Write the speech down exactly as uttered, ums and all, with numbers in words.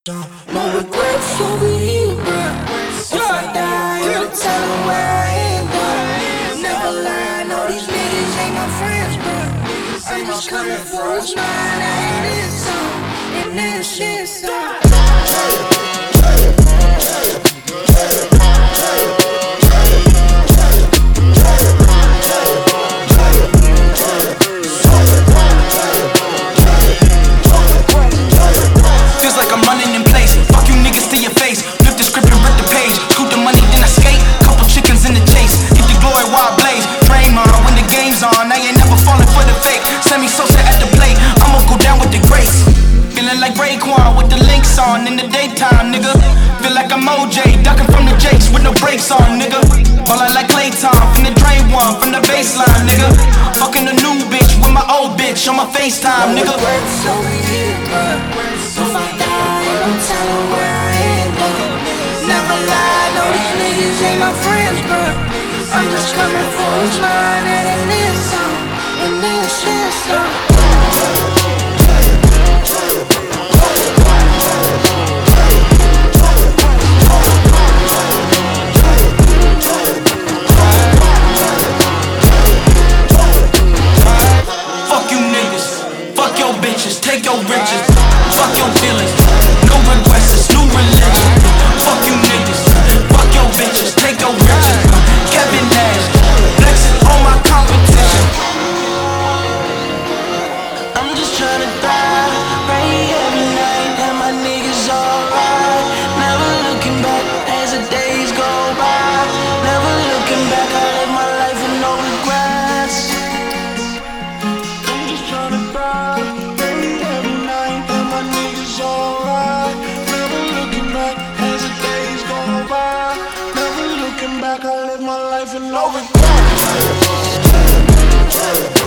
No regrets over here, bruh. If I die, I'll tell them where I end up. Never lie, no, these niggas ain't my friends, bruh. I'm just coming for what's mine, I ain't this song, and this shit song. Like Raekwon with the links on in the daytime, nigga. Feel like I'm O J, ducking from the Jakes with no brakes on, nigga. Ballin' like Clayton from the Dre one, from the baseline, nigga. Fucking a new bitch with my old bitch on my FaceTime, nigga. No regrets over here, bruh. If I die, don't tell them where I end up. Never lie, no, these niggas ain't my friends, bruh. I'm just coming for what's mine, and this song, and this shit song. Take your riches, fuck your feelings. No regrets, it's new religion. Fuck you niggas, fuck your bitches. Take your riches, Kevin Nash, flexing on my competition. I'm just tryna die, pray every night, and my niggas alright. Never looking back as the days go by. Never looking back, I live my life with no regrets. I'm just tryna die, pray every night, and my niggas alright. Never looking back as the days go by. Never looking back, I live my life with no regrets.